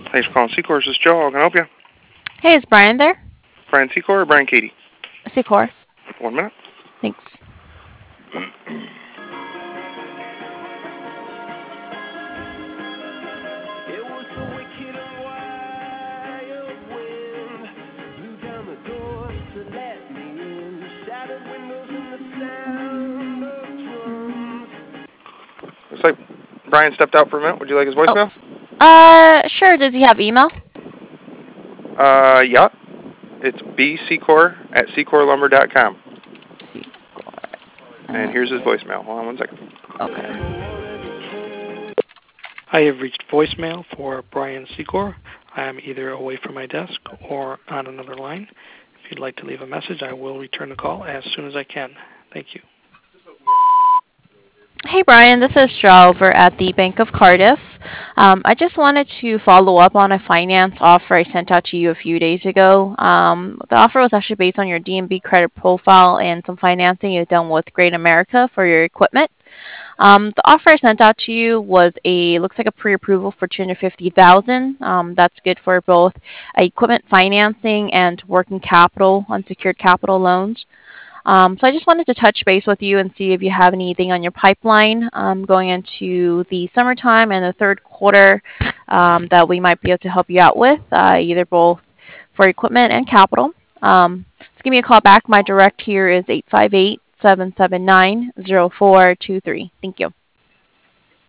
Thanks for calling Secor. This is Joe. How can I help you? Hey, is Brian there? Brian Secor or Brian Katie? Secor. 1 minute. Thanks. It was a wicked and wild wind, blew down the doors to let me in, shattered windows and the sound of drums. Looks like Brian stepped out for a minute. Would you like his Oh, voicemail? sure. Does he have email? Yeah. It's bsecor@secorlumber.com. Secor. And here's his voicemail. Hold on 1 second. Okay. I have reached voicemail for Brian Secor. I am either away from my desk or on another line. If you'd like to leave a message, I will return the call as soon as I can. Thank you. Hey, Brian. This is Joe over at the Bank of Cardiff. I just wanted to follow up on a finance offer I sent out to you a few days ago. The offer was actually based on your DNB credit profile and some financing you've done with Great America for your equipment. The offer I sent out to you was looks like a pre-approval for 250,000. That's good for both equipment financing and working capital, unsecured capital loans. So I just wanted to touch base with you and see if you have anything on your pipeline going into the summertime and the third quarter that we might be able to help you out with, either both for equipment and capital. Just give me a call back. My direct here is 858-779-0423. Thank you.